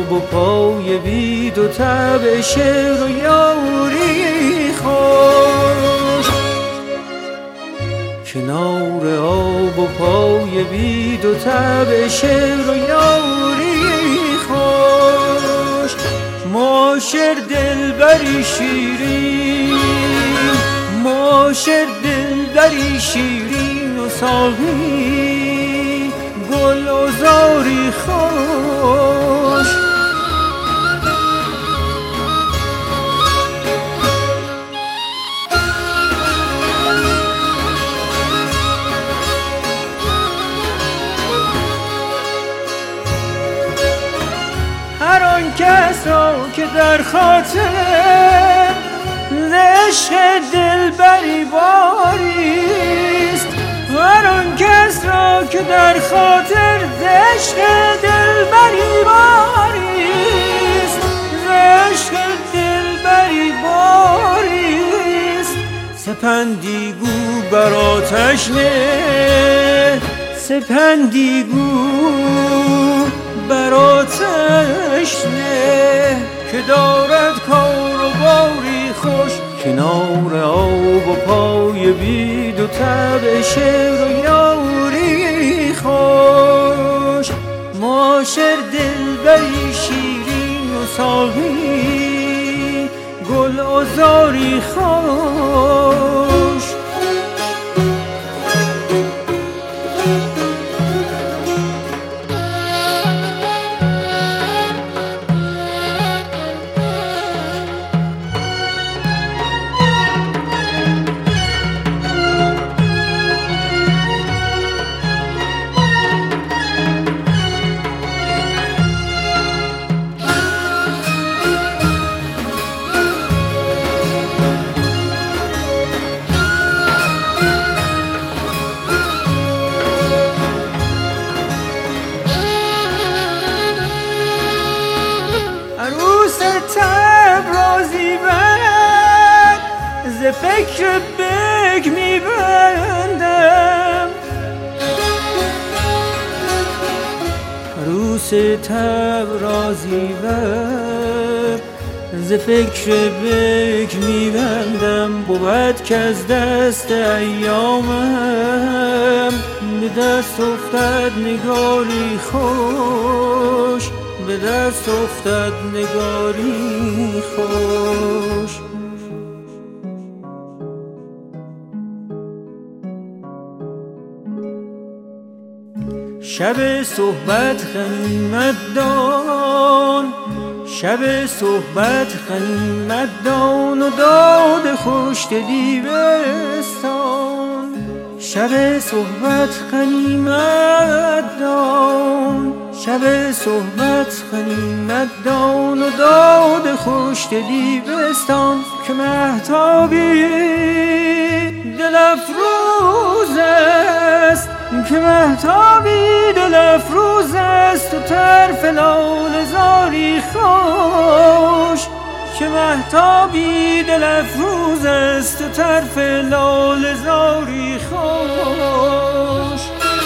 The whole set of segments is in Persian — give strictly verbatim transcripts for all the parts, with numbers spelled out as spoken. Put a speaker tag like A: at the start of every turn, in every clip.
A: آب و پای بید و تب شعر و یاری خوش. کنار آب و پای بید و تب شعر و یاری خوش. معاشر دلبری شیرین، معاشر دلبری شیرین و ساقی گل و زاری خوش. هر آن کس را که در خاطر عشق دلبری باریست، هر آن کس را که در خاطر عشق دلبری باریست، عشق دلبری باریست. سپندی گو بر آتش نه، سپندی گو بر آتش نه که دارد کار و باری خوش. کنار آب و پای بید و تب شعر و یاری خوش. معاشر دلبری شیرین و ساقی گل و زاری خوش. ز فکر بگ میبندم، عروس تبرازی ور ز فکر بگ میبندم. بود که از دست ایامم به دست افتد نگاری خوش، به دست افتد نگاری خوش. شب صحبت غنیمت دان، شب صحبت غنیمت دان و داد خوشدلی بستان. شب صحبت غنیمت دان، شب صحبت غنیمت دان و داد خوشدلی بستان. که مهتابی دل افروز است، که مهتابی دل افروز است و طرف لاله زاری خوش. که مهتابی دل افروز است و طرف لاله زاری خوش.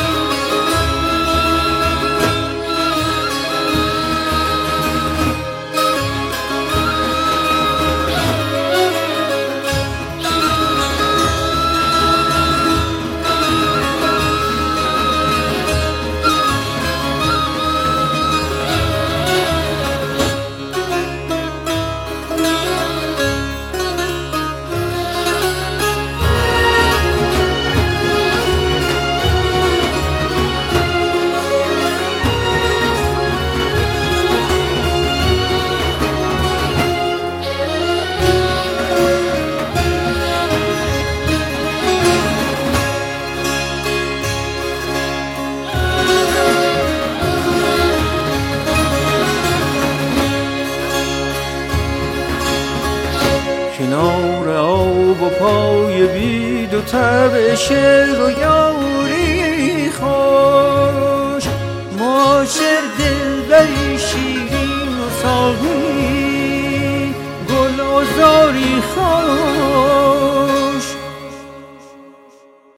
A: کنار آب و پای بید و تب شعر و یاری خوش. معاشر دلبری شیرین و ساقی گل و زاری خوش.